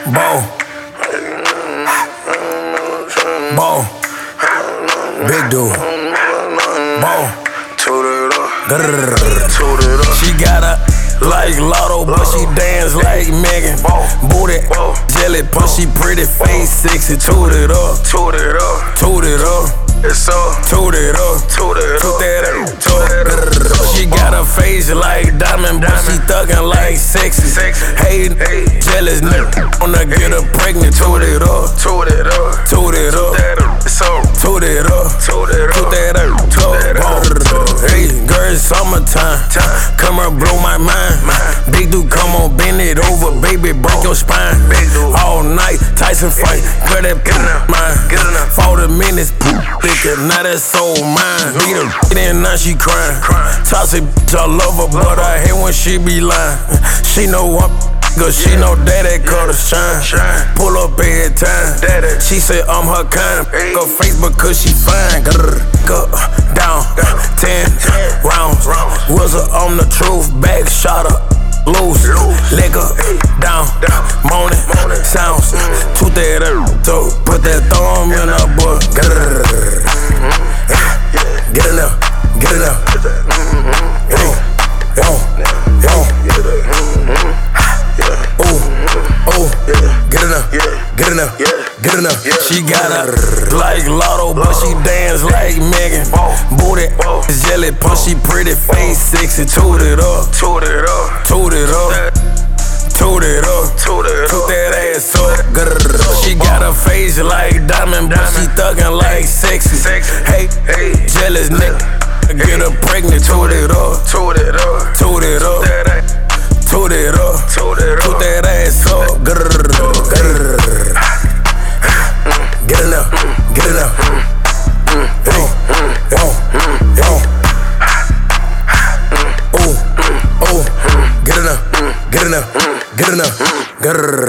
Ball. Ball. Big dude. Ball. She got a like Lotto, but she dance like Megan. Booty, jelly, pussy, pretty face, sexy. Toot it up, toot it up, toot it up. It's up, toot it up, toot it up, toot that up. She got a face like diamond, but she thuggin' like sexy. Hey, jealous nigga, wanna get her pregnant. Toot it up, toot it up, toot it up. It's up, toot it up, toot it up, toot that up. Hey, girl, it's summertime. Come here, blow my mind. Big dude, come on, bend it over, baby, break your spine. All night, Tyson fight, girl, that mine. 40 minutes, now that's so mine. Beat her, and now she crying. Toxic bitch, I love her, but I hate when she be lying. She know I'm cause she know daddy cut her shine. Pull up every time. She say I'm her kind. Her face because she fine. Go down, 10 rounds. Was her on the truth, back shot her loose. Leg her down, moaning sounds. Toot that toe, put that thumb in her butt. Get it now, get it now. Get it now, get it now. She got a like Lotto, but she dance like Megan. Booty, jelly, pussy, pretty face, sexy. Toot it up, toot it up, toot it up, toot it up, toot that ass up. She got a face like diamond, but she thuggin' like sexy. Hey, jealous nigga, get her pregnant. Toot it up, toot it up, toot it up, toot it up, toot that ass up. Get it now, get it now. Get it now, get it now, get it now.